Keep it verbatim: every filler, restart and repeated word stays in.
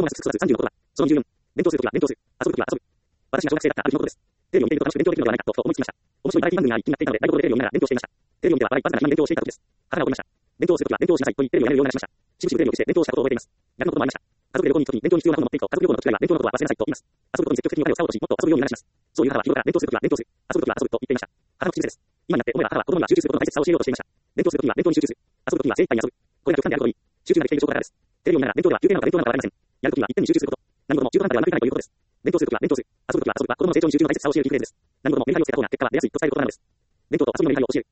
供がつつつさんじゅうのことは、そのにじゅうよん、勉強するときは勉強する、遊ぶときは遊ぶ。私が小学生だったある日のことです。テレビを見ていると楽しく勉強できるのではないかとふと思いつきました。面白いバラエティ番組が一気になっていたので、台所でテレビを見ながら勉強していました。テレビを見ては笑い、わずかな暇に勉強をしていたときです。母が怒りました。勉強するときは勉強しなさいと言い、テレビをやめるようになりました。しぶしぶテレビを消して勉強したことを覚えています。逆のこともありました。家族で旅行に行くときに勉強に必要なものを持っていくと、家族旅行の時は勉強のことは忘れなさいと言います。遊ぶことに積極的にお金を使おうとし、もっと遊ぶようになります。そういう母は日頃から勉強するときは勉強する、遊ぶときは遊ぶと言っていました。母の口癖です。今になって思えば母は子供には集中することの大切さを教えようとしていました。勉強するときには勉強に集中する。遊ぶときには精一杯に遊ぶ。これが極端であることに、集中ができている証拠からです。テレビを見ながら勉強では休憩なのか勉強なのかわかりません。やるときは一点に集中すること。何事も中途半端ではうまくいかないということです。勉強するときは勉強する。遊ぶときは遊ぶは子供の成長に集中の大切さを教えるキーフレーズです。何事もメリハリをつけた方が結果は出やすいと伝えることなのです。勉強と遊びのメリハリを教える。